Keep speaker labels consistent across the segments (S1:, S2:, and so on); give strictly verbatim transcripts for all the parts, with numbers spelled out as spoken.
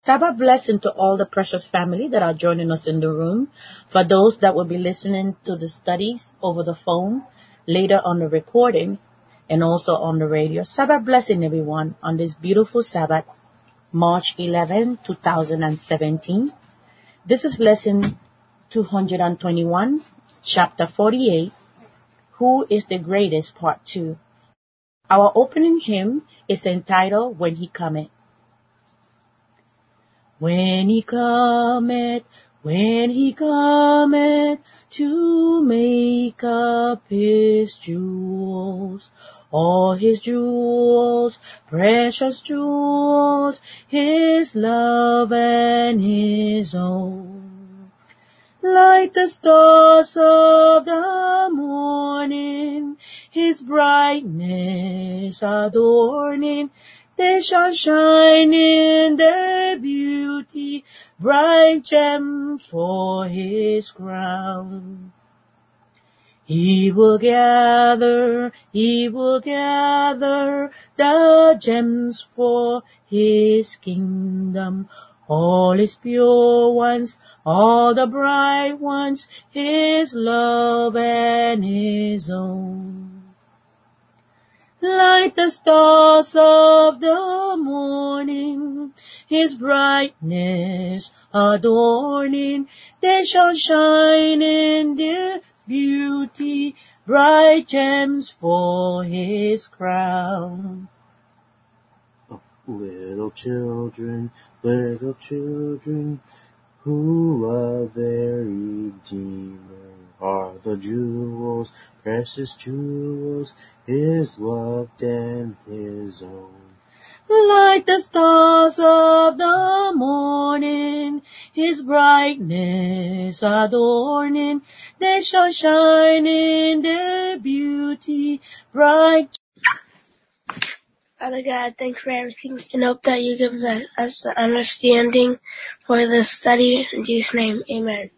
S1: Sabbath blessing to all the precious family that are joining us in the room. For those that will be listening to the studies over the phone, later on the recording, and also on the radio. Sabbath blessing everyone on this beautiful Sabbath, March eleventh, two thousand seventeen. This is lesson two hundred twenty-one, chapter forty-eight, Who is the Greatest, part two. Our opening hymn is entitled, When He Cometh. When He cometh, when He cometh, to make up His jewels, all His jewels, precious jewels, His love and His own. Like the stars of the morning, His brightness adorning, they shall shine in their beauty, bright gems for His crown. He will gather, He will gather the gems for His kingdom. All His pure ones, all the bright ones, His love and His own. Like the stars of the morning, His brightness adorning, they shall shine in their beauty, bright gems for His crown.
S2: Oh, little children, little children, who love their Redeemer, are the jewels, precious jewels, His loved and His own.
S1: Like the stars of the morning, His brightness adorning, they shall shine in their beauty, bright.
S3: Father God, thanks for everything, and hope that you give us the understanding for this study. In Jesus' name, amen.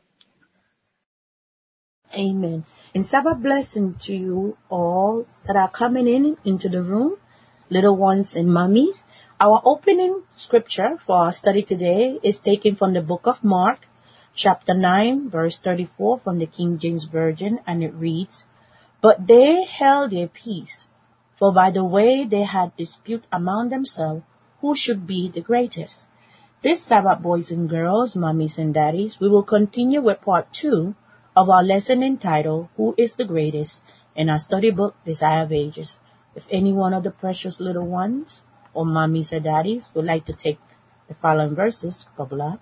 S1: Amen. And Sabbath blessing to you all that are coming in into the room, little ones and mummies. Our opening scripture for our study today is taken from the book of Mark, chapter nine, verse thirty-four from the King James Version, and it reads, But they held their peace, for by the way they had dispute among themselves who should be the greatest. This Sabbath, boys and girls, mummies and daddies, we will continue with part two of our lesson entitled, Who is the Greatest, in our study book, Desire of Ages. If any one of the precious little ones, or mummies or daddies, would like to take the following verses, bubble up.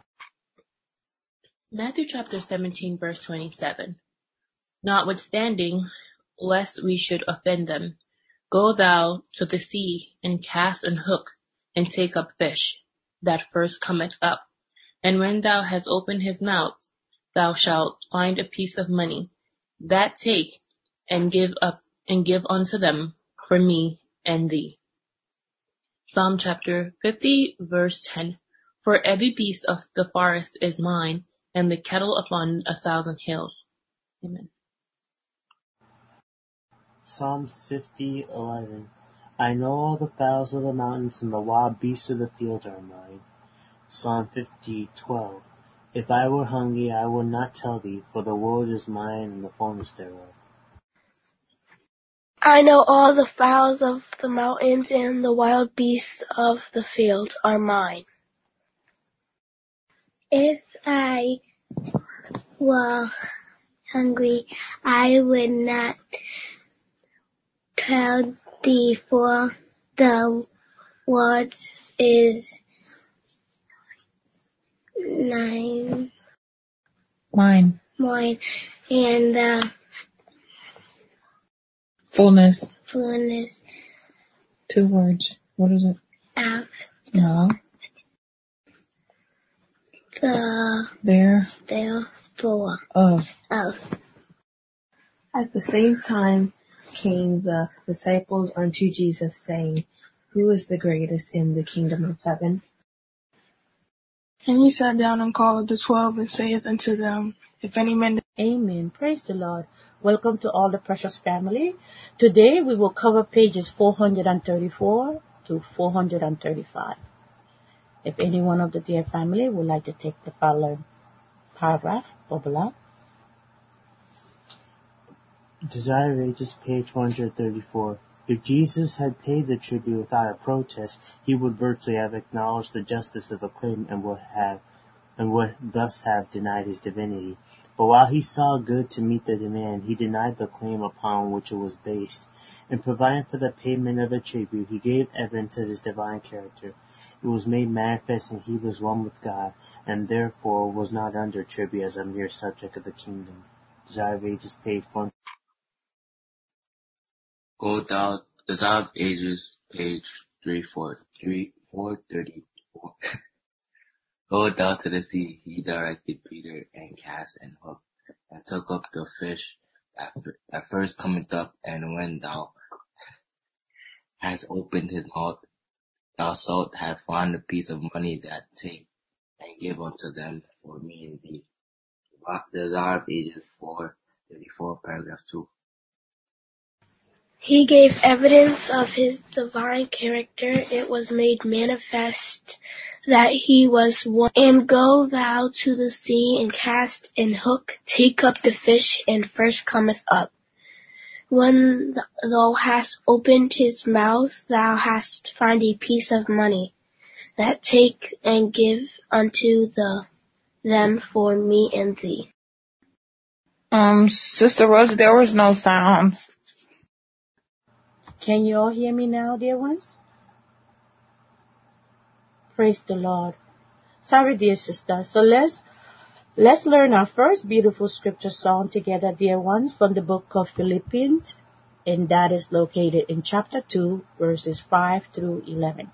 S4: Matthew chapter seventeen, verse twenty-seven. Notwithstanding, lest we should offend them, go thou to the sea, and cast an hook, and take up fish, that first cometh up. And when thou hast opened his mouth, thou shalt find a piece of money. That take, and give up, and give unto them for me and thee. Psalm chapter fifty, verse ten. For every beast of the forest is mine, and the cattle upon a thousand hills. Amen.
S2: Psalms fifty, eleven. I know all the fowls of the mountains, and the wild beasts of the field are mine. Psalm fifty, twelve. If I were hungry, I would not tell thee, for the world is mine and the fullness thereof.
S3: I know all the fowls of the mountains, and the wild beasts of the fields are mine.
S5: If I were hungry, I would not tell thee, for the world is mine.
S6: Mine.
S5: Mine, and the
S6: Fullness.
S5: fullness
S6: Two words. What is it?
S5: of
S6: No.
S5: the
S6: There.
S5: therefore
S6: Of.
S5: of.
S7: At the same time came the disciples unto Jesus, saying, Who is the greatest in the kingdom of heaven?
S8: And he sat down and called the twelve, and saith unto them, If any man...
S1: Amen. Praise the Lord. Welcome to all the precious family. Today we will cover pages four hundred thirty-four to four hundred thirty-five. If any one of the dear family would like to take the following paragraph, Bobala.
S2: Desire of Ages, page one hundred thirty-four. If Jesus had paid the tribute without a protest, he would virtually have acknowledged the justice of the claim and would have, and would thus have denied his divinity. But while he saw good to meet the demand, he denied the claim upon which it was based. In providing for the payment of the tribute, he gave evidence of his divine character. It was made manifest that he was one with God, and therefore was not under tribute as a mere subject of the kingdom. Desire of Ages, page one.
S9: Go down, Desire of Ages, page three four three four thirty four. Go down to the sea, he directed Peter, and cast and hooked, and took up the fish at, at first cometh up, and when thou hast opened his mouth, thou shalt have found a piece of money, that take and give unto them for me and thee. The Desire of Ages four thirty-four, paragraph two.
S3: He gave evidence of his divine character. It was made manifest that he was one. And go thou to the sea, and cast and hook, take up the fish, and first cometh up. When thou hast opened his mouth, thou hast found a piece of money, that take and give unto the them for me and thee.
S6: Um, Sister Rose, there was no sound.
S1: Can you all hear me now, dear ones? Praise the Lord. Sorry, dear sister. So let's let's learn our first beautiful scripture song together, dear ones, from the book of Philippians, and that is located in chapter two, verses five through eleven.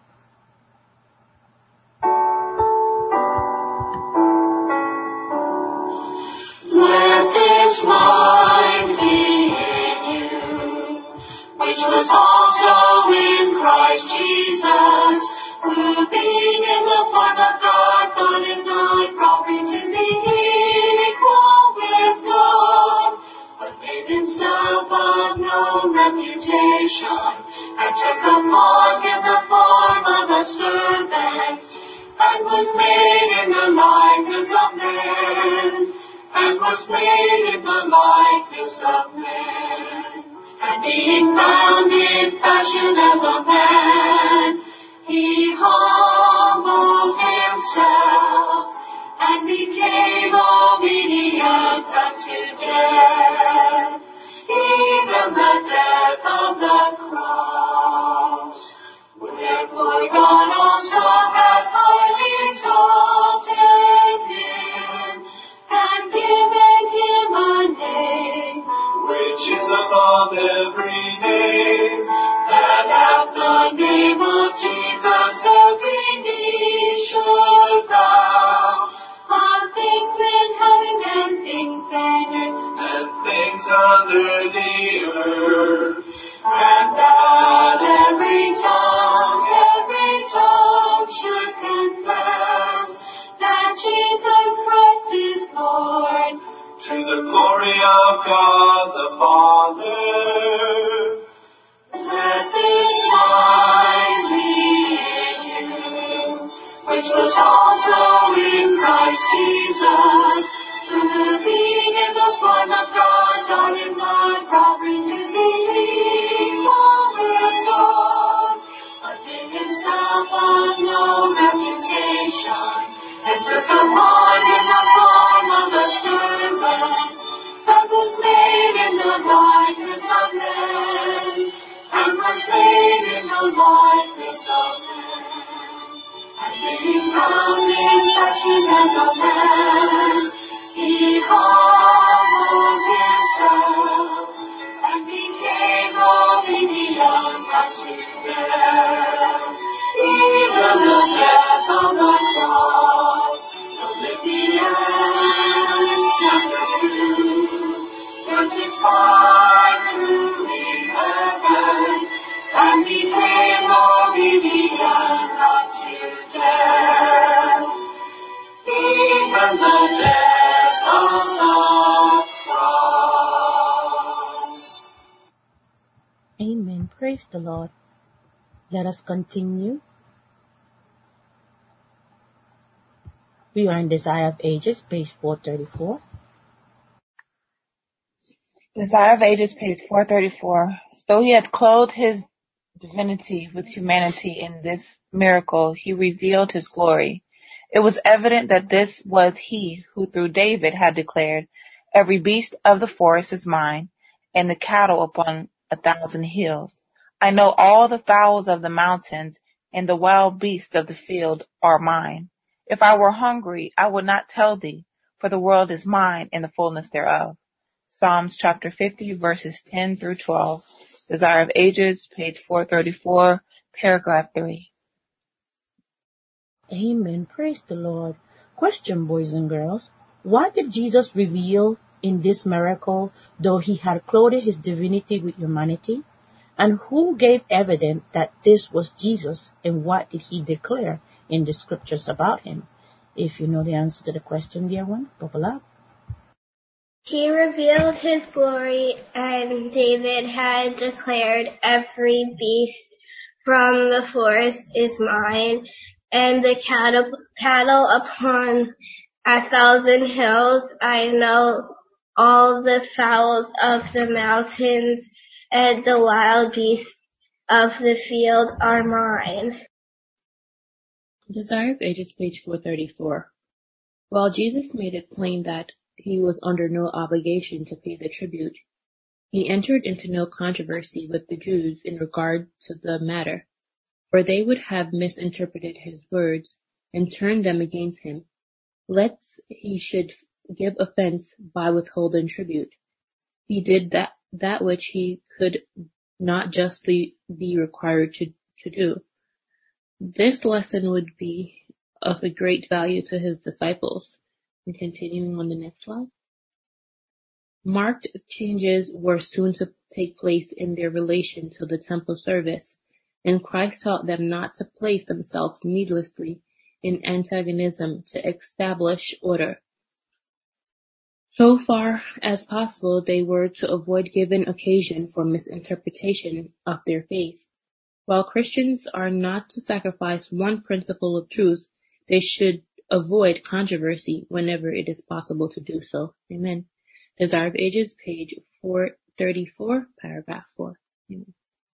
S10: Let this mind be in you, which was also in Christ Jesus, who being in the form of God, thought it not robbery to be equal with God, but made himself of no reputation, and took upon him the form of a servant, and was made in the likeness of men, and was made in the likeness of men. And being found in fashion as a man, he humbled himself, and became obedient unto death, even the death of the cross. Wherefore God also hath highly exalted him, and given him a name which is above every name, that at the name of Jesus every knee should bow, of things in heaven and things in earth, and things under the earth, and that every tongue, every tongue should confess that Jesus Christ is Lord, to the glory of God the Father. Let this mind be in you, which was also in Christ Jesus, who being in the form of God, thought it not robbery to be equal with God, but made himself of no reputation, and took upon him the form of a servant, and was made in the likeness of men, and was made in the likeness of men. And being found in fashion as a man, he humbled himself, and became obedient unto death, even the death of the cross. Philippians chapter two, verses five through eleven, and became obedient unto death, even the death of the cross.
S1: Amen. Praise the Lord. Let us continue. We are in Desire of Ages, page four thirty-four.
S6: Desire of Ages, page four thirty-four. Though he had clothed his divinity with humanity in this miracle, he revealed his glory. It was evident that this was he who through David had declared, "Every beast of the forest is mine, and the cattle upon a thousand hills. I know all the fowls of the mountains, and the wild beasts of the field are mine. If I were hungry, I would not tell thee, for the world is mine and the fullness thereof." Psalms chapter fifty, verses ten through twelve. Desire of Ages, page four thirty-four, paragraph three.
S1: Amen. Praise the Lord. Question, boys and girls. What did Jesus reveal in this miracle, though he had clothed his divinity with humanity? And who gave evidence that this was Jesus, and what did he declare in the scriptures about him? If you know the answer to the question, dear one, bubble up.
S3: He revealed his glory, and David had declared, "Every beast from the forest is mine, and the cattle, cattle upon a thousand hills. I know all the fowls of the mountains, and the wild beasts of the field are mine."
S4: Desire of Ages, page four thirty-four. While Jesus made it plain that he was under no obligation to pay the tribute, he entered into no controversy with the Jews in regard to the matter, for they would have misinterpreted his words and turned them against him, lest he should give offense by withholding tribute. He did that, that which he could not justly be required to, to do. This lesson would be of a great value to his disciples. And continuing on the next slide. Marked changes were soon to take place in their relation to the temple service, and Christ taught them not to place themselves needlessly in antagonism to establish order. So far as possible, they were to avoid giving occasion for misinterpretation of their faith. While Christians are not to sacrifice one principle of truth, they should avoid controversy whenever it is possible to do so. Amen. Desire of Ages, page four thirty-four, paragraph four. Amen.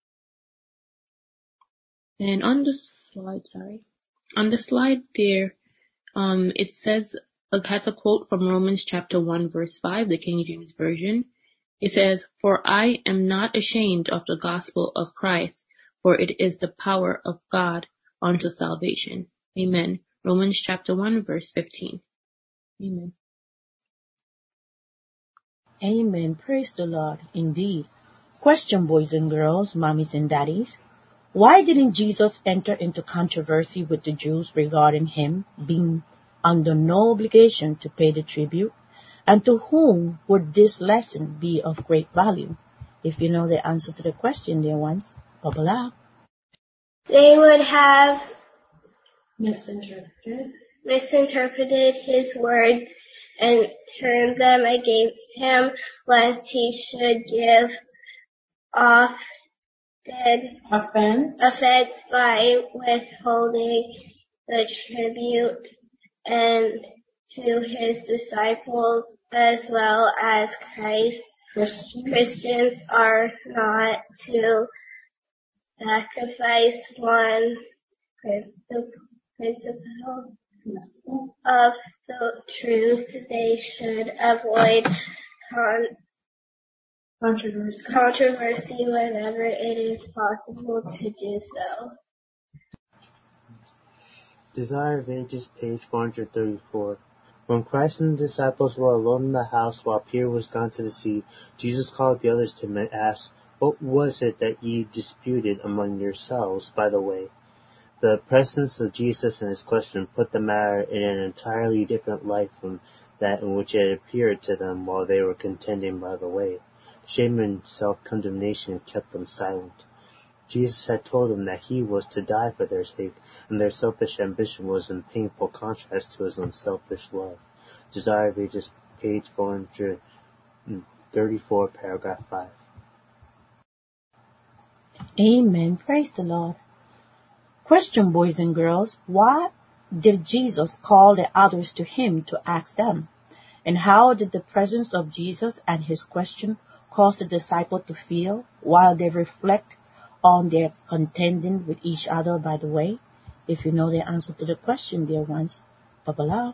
S4: And on the slide, sorry, on the slide there, um, it says, it has a quote from Romans chapter one, verse five, the King James Version. It says, "For I am not ashamed of the gospel of Christ, for it is the power of God unto salvation." Amen. Romans chapter one, verse fifteen. Amen.
S1: Amen. Praise the Lord. Indeed. Question, boys and girls, mommies and daddies. Why didn't Jesus enter into controversy with the Jews regarding him being under no obligation to pay the tribute? And to whom would this lesson be of great value? If you know the answer to the question, dear ones, bubble up.
S3: They would have
S4: Misinterpreted.
S3: misinterpreted his words and turned them against him, lest he should give off
S4: Offense.
S3: offense by withholding the tribute, and to his disciples as well as Christ.
S4: Christians.
S3: Christians are not to sacrifice one principle of the truth. They should avoid con-
S4: Controversy.
S3: controversy whenever it is possible to do so.
S2: Desire of Ages, page four thirty-four. When Christ and the disciples were alone in the house while Peter was gone to the sea, Jesus called the others to him and asked, "What was it that ye disputed among yourselves by the way?" The presence of Jesus and his question put the matter in an entirely different light from that in which it appeared to them while they were contending by the way. Shame and self-condemnation kept them silent. Jesus had told them that he was to die for their sake, and their selfish ambition was in painful contrast to his unselfish love. Desire of Ages, page four thirty-four, paragraph five.
S1: Amen. Praise the Lord. Question, boys and girls. What did Jesus call the others to him to ask them? And how did the presence of Jesus and his question cause the disciples to feel while they reflect on their contending with each other by the way? If you know the answer to the question, dear ones, Babala.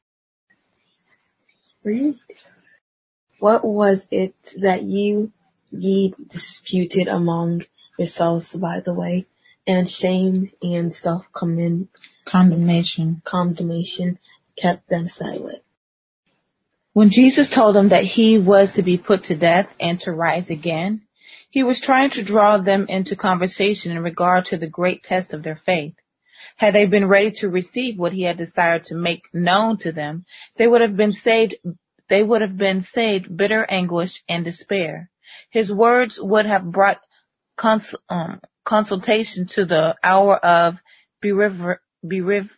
S7: Read. What was it that you ye disputed among yourselves by the way, and shame and self
S6: Condemnation.
S7: condemnation kept them silent?
S6: When Jesus told them that he was to be put to death and to rise again, he was trying to draw them into conversation in regard to the great test of their faith. Had they been ready to receive what he had desired to make known to them, they would have been saved, they would have been saved bitter anguish and despair. His words would have brought cons- um, consultation to the hour of bereave- bereave-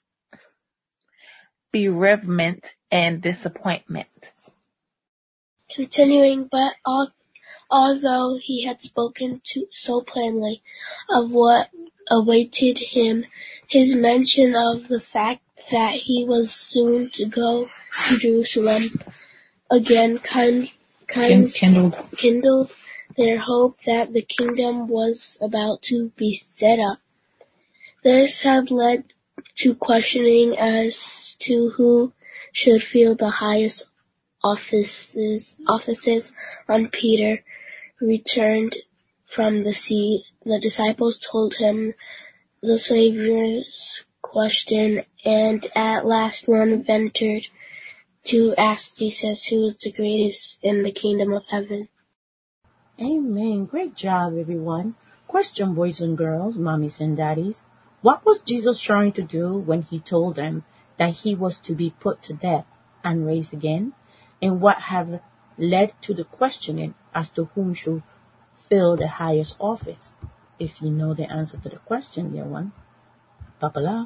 S6: bereavement and disappointment.
S3: Continuing, but al- although he had spoken to so plainly of what awaited him, his mention of the fact that he was soon to go to Jerusalem again kind, kind,
S6: Kindled.
S3: kindled their hope that the kingdom was about to be set up. This had led to questioning as to who should fill the highest offices, offices. On Peter returned from the sea, the disciples told him the Savior's question, and at last one ventured to ask Jesus who is the greatest in the kingdom of heaven.
S1: Amen. Great job, everyone. Question, boys and girls, mommies and daddies. What was Jesus trying to do when he told them that he was to be put to death and raised again? And what have led to the questioning as to whom should fill the highest office? If you know the answer to the question, dear ones. Babala.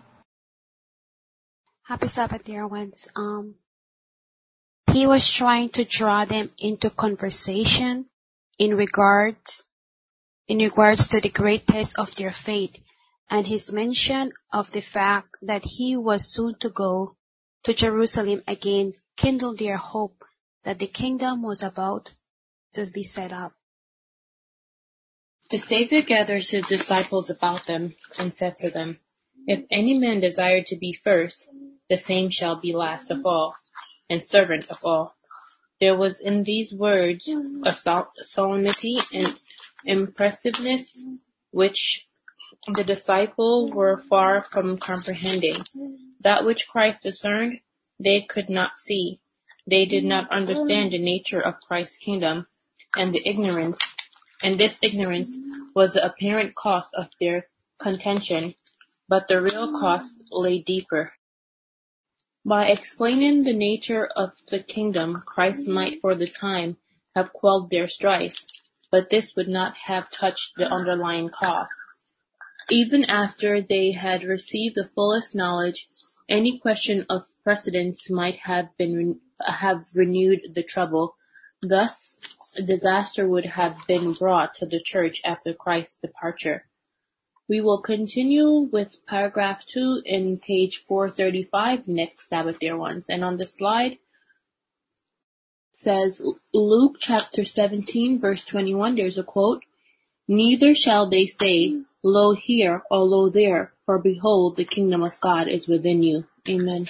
S11: Happy Sabbath, dear ones. Um, he was trying to draw them into conversation in regards, in regards to the great test of their faith, and his mention of the fact that he was soon to go to Jerusalem again kindled their hope that the kingdom was about to be set up.
S4: The Savior gathers his disciples about them and said to them, If any man desire to be first, the same shall be last of all, and servant of all. There was in these words a solemnity and impressiveness which the disciples were far from comprehending. That which Christ discerned, they could not see. They did not understand the nature of Christ's kingdom, and the ignorance, and this ignorance was the apparent cause of their contention, but the real cause lay deeper. By explaining the nature of the kingdom, Christ might for the time have quelled their strife, but this would not have touched the underlying cause. Even after they had received the fullest knowledge, any question of precedence might have been have renewed the trouble. Thus, disaster would have been brought to the church after Christ's departure. We will continue with paragraph two in page four thirty-five next Sabbath, dear ones. And on the slide says Luke chapter seventeen, verse twenty-one. There's a quote, Neither shall they say, Lo here or lo there, for behold, the kingdom of God is within you. Amen.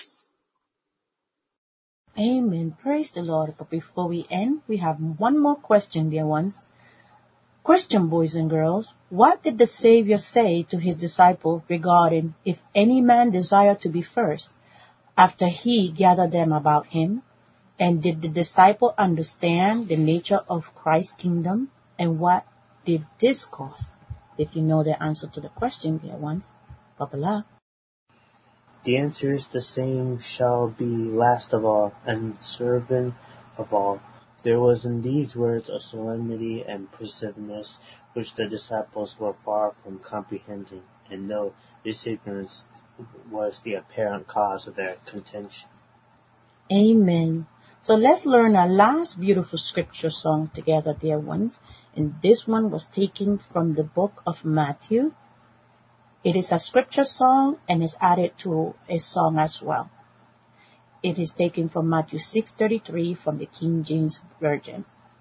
S1: Amen. Praise the Lord. But before we end, we have one more question, dear ones. Question, boys and girls. What did the Savior say to his disciples regarding if any man desire to be first, after he gathered them about him? And did the disciple understand the nature of Christ's kingdom? And what did this cause? If you know the answer to the question, dear ones. Babala.
S2: The answer is the same shall be last of all, and servant of all. There was in these words a solemnity and persistency which the disciples were far from comprehending, and no, this ignorance was the apparent cause of their contention.
S1: Amen. So let's learn our last beautiful scripture song together, dear ones. And this one was taken from the book of Matthew, It is a scripture song and is added to a song as well. It is taken from Matthew six thirty-three from the King James Version.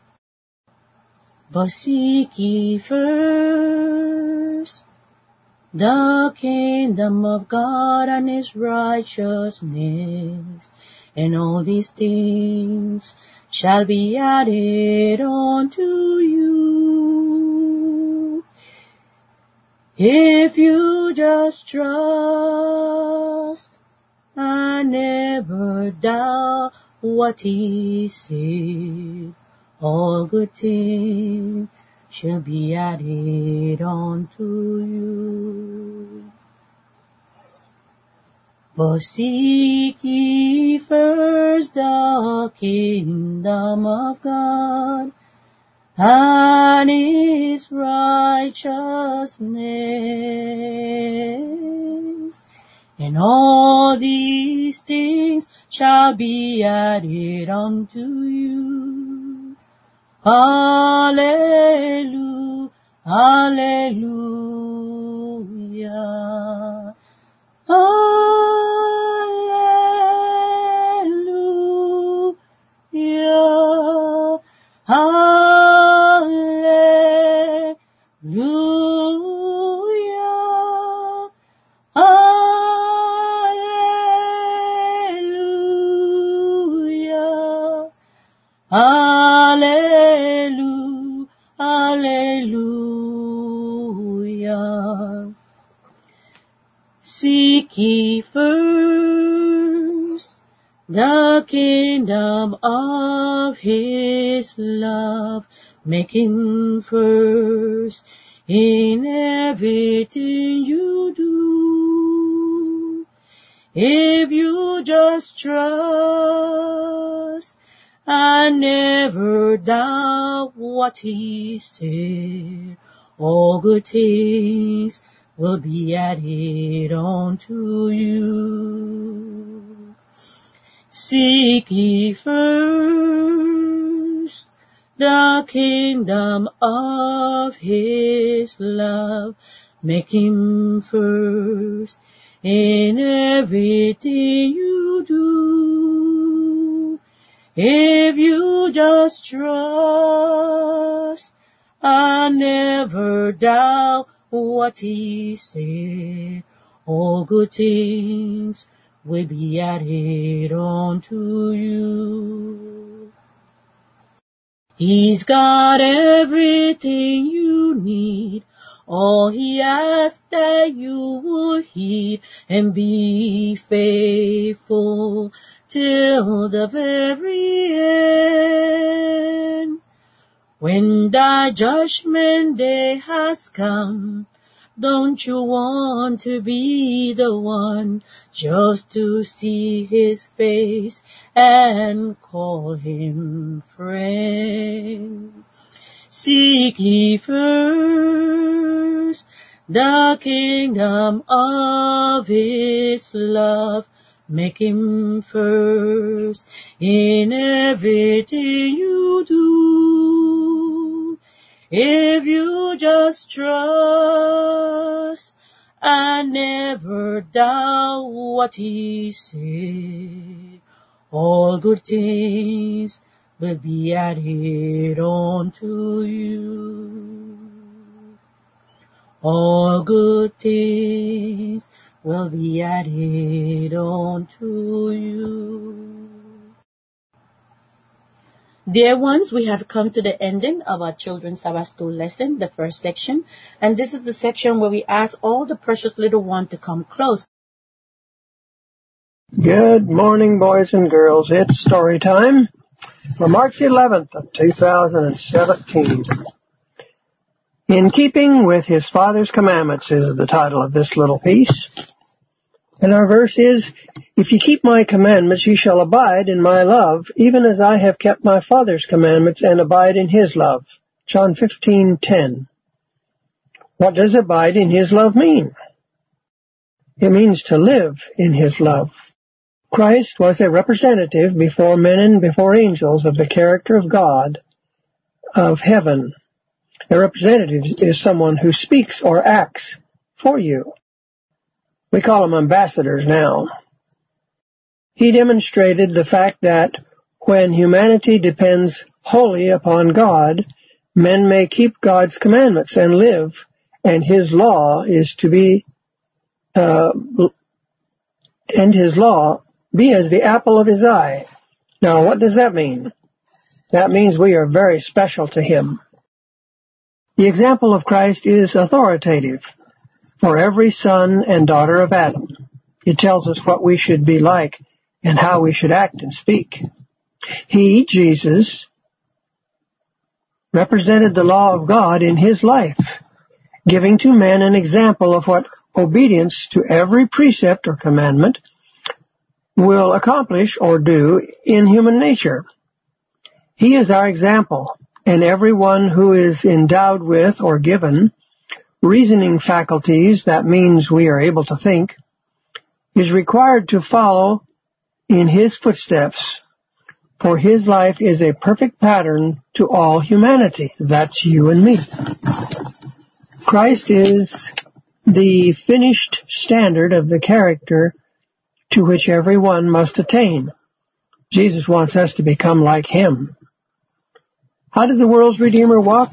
S1: But seek ye first the kingdom of God and His righteousness, and all these things shall be added unto you. If you just trust and never doubt what He said, all good things shall be added unto you. But seek ye first the kingdom of God and His righteousness, and all these things shall be added unto you. Hallelujah, hallelujah, hallelujah, hallelujah, hallelujah, hallelujah, hallelujah. Seek ye first the kingdom of His love, make Him first in everything you do. If you just trust and never doubt what He said, all good things will be added unto you. Seek ye first the kingdom of His love, make Him first in everything you do. If you just trust and never doubt what He said, all good things will be added unto you. He's got everything you need. All He asks that you will heed and be faithful till the very end. When the judgment day has come, don't you want to be the one just to see His face and call Him friend? Seek ye first the kingdom of His love, make Him first in everything you do. If you just trust and never doubt what He said, all good things will be added unto you. All good things will be added unto you. Dear ones, we have come to the ending of our Children's Sabbath School lesson, the first section, and this is the section where we ask all the precious little ones to come close.
S12: Good morning, boys and girls. It's story time for March eleventh of two thousand seventeen. In Keeping with His Father's Commandments is the title of this little piece. And our verse is, if ye keep my commandments, ye shall abide in my love, even as I have kept my Father's commandments and abide in His love. John fifteen ten. What does abide in His love mean? It means to live in His love. Christ was a representative before men and before angels of the character of God, of heaven. A representative is someone who speaks or acts for you. We call them ambassadors now. He demonstrated the fact that when humanity depends wholly upon God, men may keep God's commandments and live, and His law is to be, uh, and His law be as the apple of His eye. Now, what does that mean? That means we are very special to Him. The example of Christ is authoritative for every son and daughter of Adam. It tells us what we should be like and how we should act and speak. He, Jesus, represented the law of God in His life, giving to men an example of what obedience to every precept or commandment will accomplish or do in human nature. He is our example, and everyone who is endowed with or given reasoning faculties, that means we are able to think, is required to follow in His footsteps, for His life is a perfect pattern to all humanity. That's you and me. Christ is the finished standard of the character to which everyone must attain. Jesus wants us to become like Him. How did the world's Redeemer walk?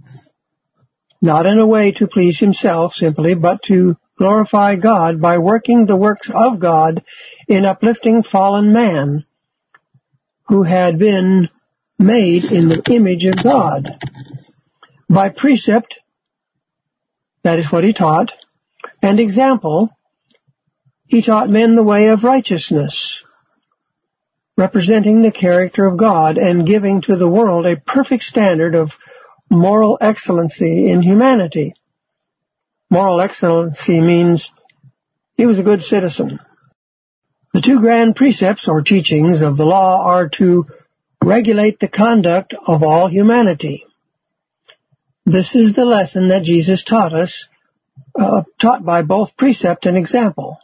S12: Not in a way to please Himself simply, but to glorify God by working the works of God in uplifting fallen man who had been made in the image of God. By precept, that is what He taught, and example, He taught men the way of righteousness, representing the character of God and giving to the world a perfect standard of moral excellency in humanity. Moral excellency means he was a good citizen. The two grand precepts or teachings of the law are to regulate the conduct of all humanity. This is the lesson that Jesus taught us, uh, taught by both precept and example.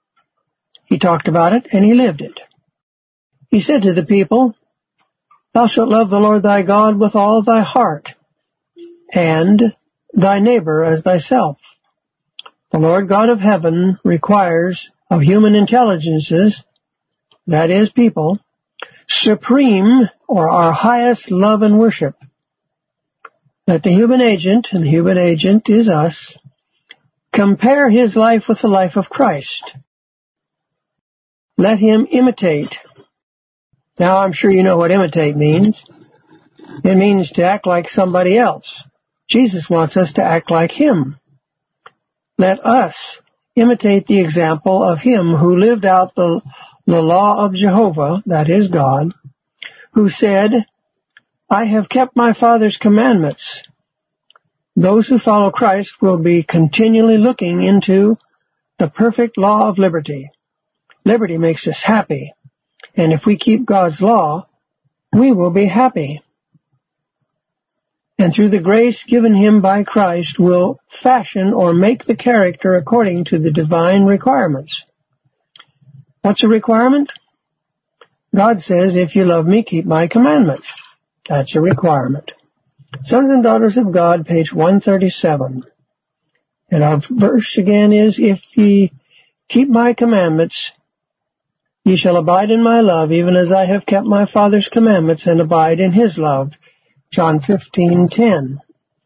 S12: He talked about it and He lived it. He said to the people, "Thou shalt love the Lord thy God with all thy heart, and thy neighbor as thyself." The Lord God of heaven requires of human intelligences, that is, people, supreme or our highest love and worship. Let the human agent, and the human agent is us, compare his life with the life of Christ. Let him imitate. Now, I'm sure you know what imitate means. It means to act like somebody else. Jesus wants us to act like Him. Let us imitate the example of Him who lived out the, the law of Jehovah, that is God, who said, "I have kept my Father's commandments." Those who follow Christ will be continually looking into the perfect law of liberty. Liberty makes us happy. And if we keep God's law, we will be happy. And through the grace given Him by Christ, will fashion or make the character according to the divine requirements. What's a requirement? God says, "If you love me, keep my commandments." That's a requirement. Sons and Daughters of God, page one thirty-seven. And our verse again is, "If ye keep my commandments, ye shall abide in my love, even as I have kept my Father's commandments and abide in His love." John fifteen ten.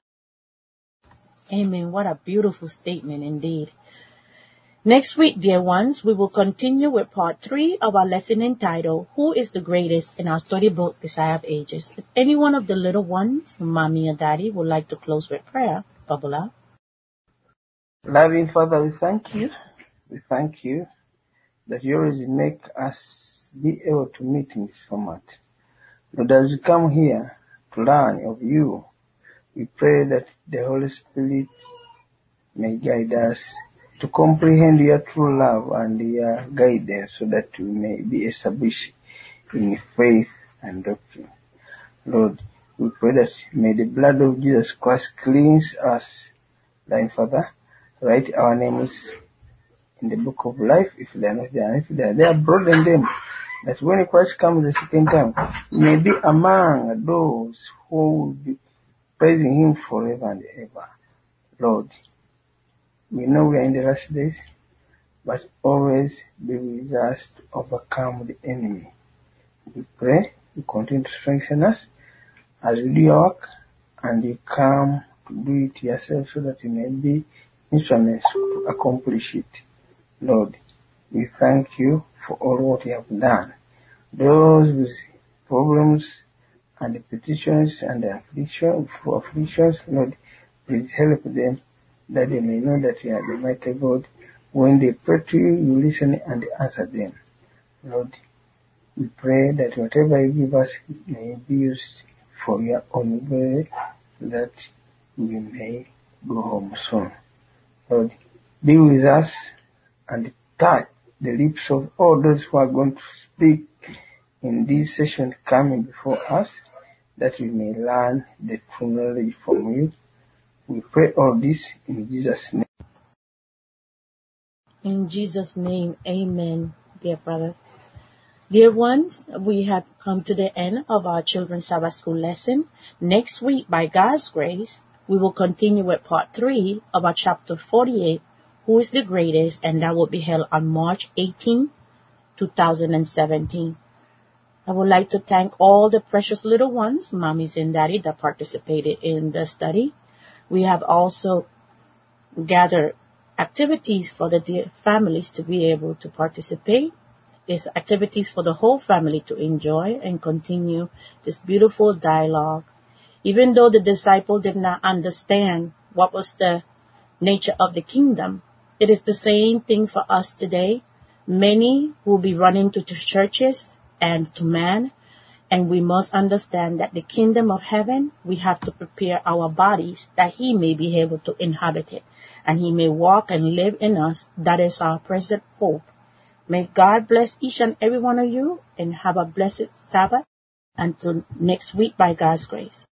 S1: Amen. What a beautiful statement indeed. Next week, dear ones, we will continue with part three of our lesson entitled, "Who is the Greatest?" in our storybook, Desire of Ages. If any one of the little ones, Mommy and Daddy, would like to close with prayer, bubble up.
S13: Loving Father, we thank you. We thank you that you always make us be able to meet in this format. Lord, as we come here to learn of you, we pray that the Holy Spirit may guide us to comprehend your true love and your guidance so that we may be established in faith and doctrine. Lord, we pray that may the blood of Jesus Christ cleanse us. Thine Father, write our names in the book of life if they are not there. If they are there, broaden them, that when Christ comes the second time, we may be among those who will be praising Him forever and ever. Lord, we know we are in the last days. but always be with us to overcome the enemy. We pray you continue to strengthen us as we do your work, and you come to do it yourself so that you may be instruments to accomplish it. Lord, we thank you for all what you have done. Those with problems and the petitions and the affliction, for afflictions, Lord, please help them that they may know that you are the mighty God. When they pray to you, you listen and answer them. Lord, we pray that whatever you give us may be used for your own glory, that we may go home soon. Lord, be with us and touch the lips of all those who are going to speak in this session coming before us, that we may learn the true knowledge from you. We pray all this in Jesus' name.
S1: In Jesus' name, amen, dear brother. Dear ones, we have come to the end of our Children's Sabbath School lesson. Next week, by God's grace, we will continue with part three of our chapter forty-eight, Who is the Greatest, and that will be held on March eighteenth, two thousand seventeen. I would like to thank all the precious little ones, mommies and daddy, that participated in the study. We have also gathered activities for the dear families to be able to participate. It's activities for the whole family to enjoy and continue this beautiful dialogue. Even though the disciple did not understand what was the nature of the kingdom, it is the same thing for us today. Many will be running to the churches and to man, and we must understand that the kingdom of heaven, we have to prepare our bodies that he may be able to inhabit it, and he may walk and live in us. That is our present hope. May God bless each and every one of you, and have a blessed Sabbath until next week by God's grace.